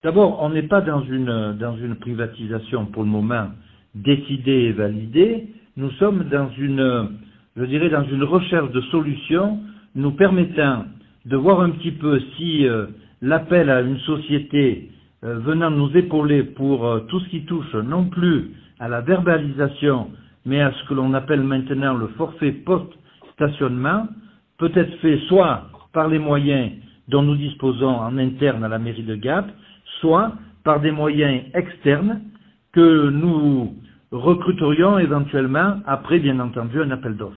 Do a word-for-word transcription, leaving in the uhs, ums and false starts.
D'abord, on n'est pas dans une, dans une privatisation pour le moment décidée et validée. Nous sommes dans une, je dirais, dans une recherche de solutions nous permettant de voir un petit peu si euh, l'appel à une société euh, venant nous épauler pour euh, tout ce qui touche non plus à la verbalisation, mais à ce que l'on appelle maintenant le forfait post-stationnement, peut être fait soit par les moyens dont nous disposons en interne à la mairie de Gap, soit par des moyens externes que nous recruterions éventuellement après, bien entendu, un appel d'offres.